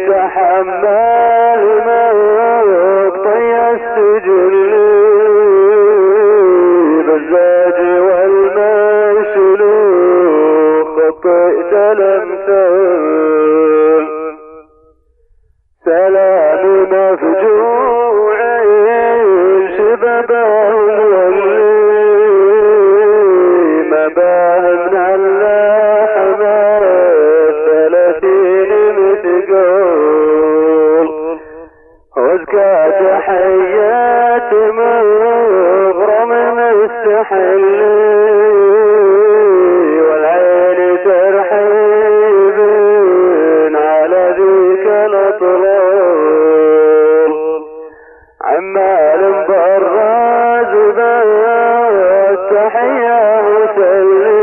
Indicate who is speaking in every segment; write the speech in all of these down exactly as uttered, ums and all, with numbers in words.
Speaker 1: يتحمل مقطي السجل بالزاج والمشلوخ خطئت الامثال سلام مفجوع شبابه واللي مباهن اللحمة ثلاثين مثقال وازكى تحيات مغرم مستحل والعين ترحيب على ذيك الاطلال عمال براز بالتحية وسلي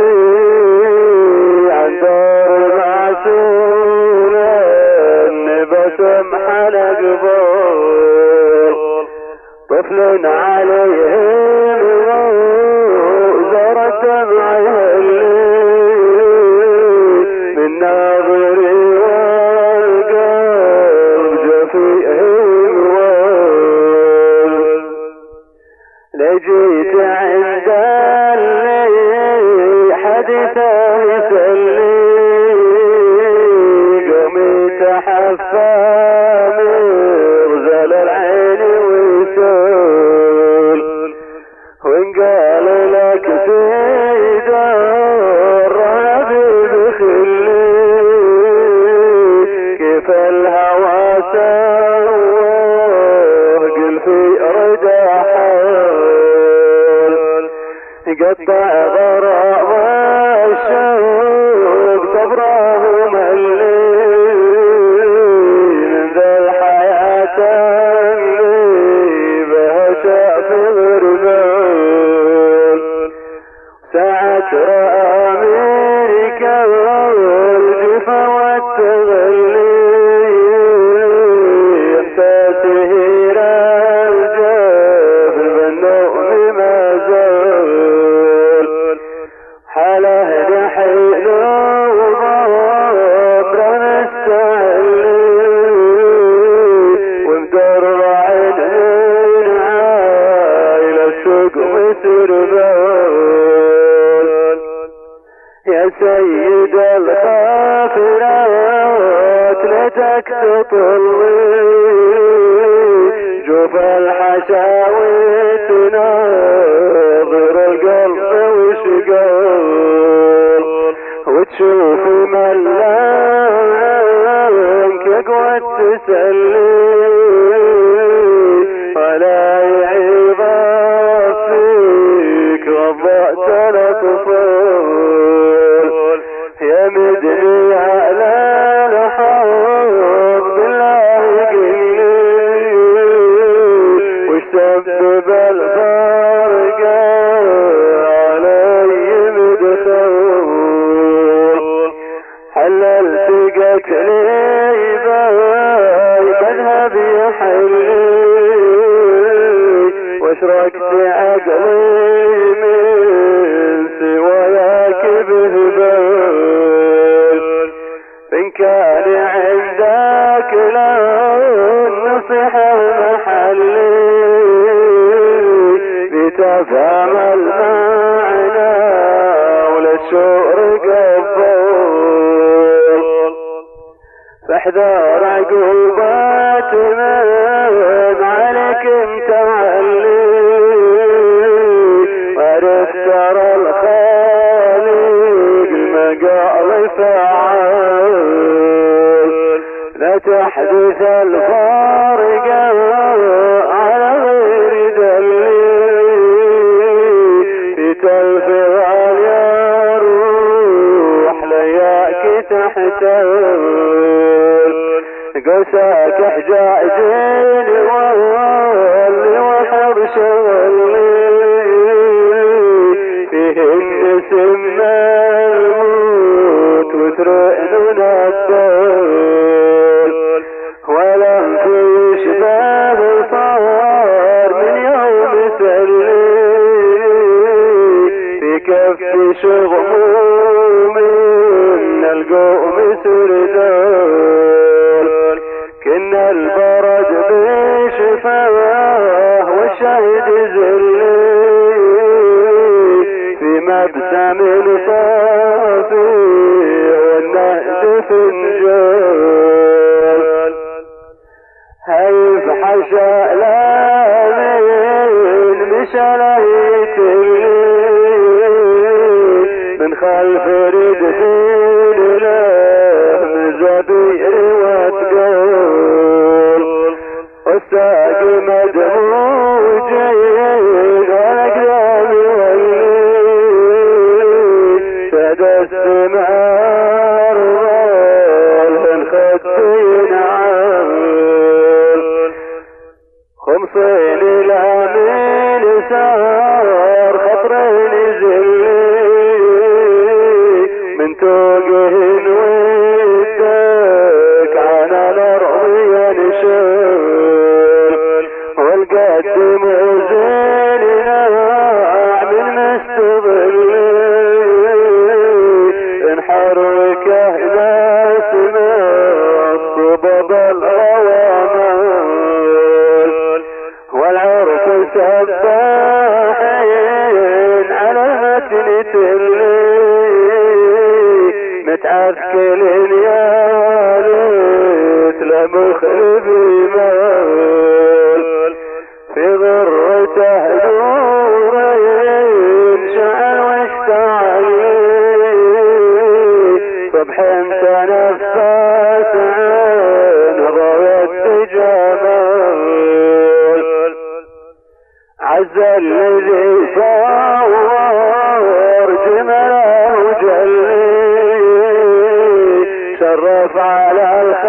Speaker 1: عن دار المعسولة بسم حلق بول طفل عليهم زر الدمع يهلي من ناظري والقلب جفيهم وول لجيت عند اللي حدثه يسلي قومي تحفى مرزل العين ويسول وإن قال لك سيد الرهب بخلي كيف الهوى سواه قل في ردا حال قطع غرام الشوق صبره ملي من ذا الحياة اللي بها شاف غربال ساعة رأى أمريكا والجفا والتغلي إحساسه رجف بالنوم ما زال حاله نحيل وضبر مستعلي ومدرع من عايل السوق وسربال يا سيد الخافرات لتك تطلي جوف الحشاوي تناظر القلب وشقال وتشوف ملانك اقوى تسلي ولا يعيب فيك وضعت الاطفال يا مدني على الحظ بالله قلي وش سبب الفرق علي مدخول حللت قتلي باي مذهبي حلي واشركت عقلي من سواك بهبال إن كان عندك لا نصيحة محلي لتفهم المعنى ولا الشعر قبول فاحذر عقوبات من عليك انت علي وعرف ترى الخالق المقال فعال لا تحدث الفارق على غير دلي في تلفظ يا روح لياك تحتال قساك حجاجين واللي وحب شغلي فيهن سم الموت وترئننا الدال ولم في شباب صار من يوم سلي في كف شغموم من القوم سردال إن البرد بشفاه والشهد زلي في مبسم صافي والنهد فنجال هيف حشا لامين مشلهيت من خلف ردفين له مزبير وتقول والساق مدموجين والاقدام ولي شد السمار ظل خدين عال خمسين الامين سار خطرين زلي من توقهن ودك على الارض ينشل والقدم زين ناع من مستظل انحركه ناس من الصبب الغوامل والعرف سباحين على متن تلي متعسكل يا ليت لمخرب مال في غرته نورين شعل واشتعل صبح تنفس عين ضويت جمال عز الذي صور جماله جلي شرف على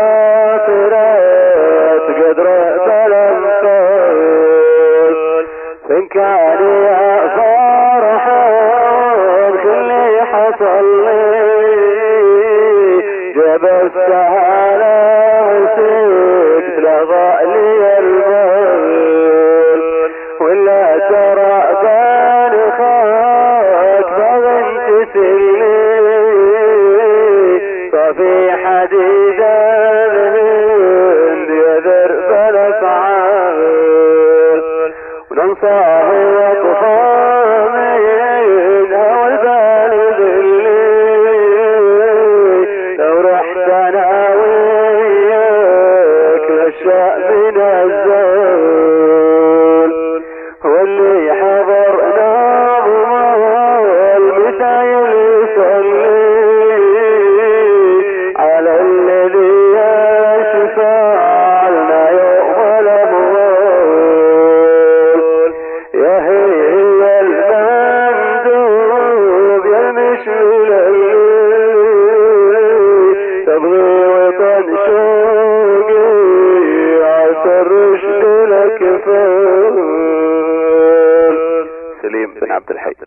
Speaker 1: الخاطرات قدره بالامثال فان كان يا فرحان كل حصل لي جاب السهالة وسكت لغى لي المال ولا ترى بان خاك بغنت سلي صافي حديد الهند يذر بالافعال وننصاه وطفامين هوى البال ذلي لو رحت انا وياك للشاء من الزول واللي حضر نظمه المثايل يصلي على الذي يشفع لنا يوم الاموال يا هي المندوب يا المشمل تبغي وطن شوقي عسى الرشد لك فال سليم بن عبد الحي.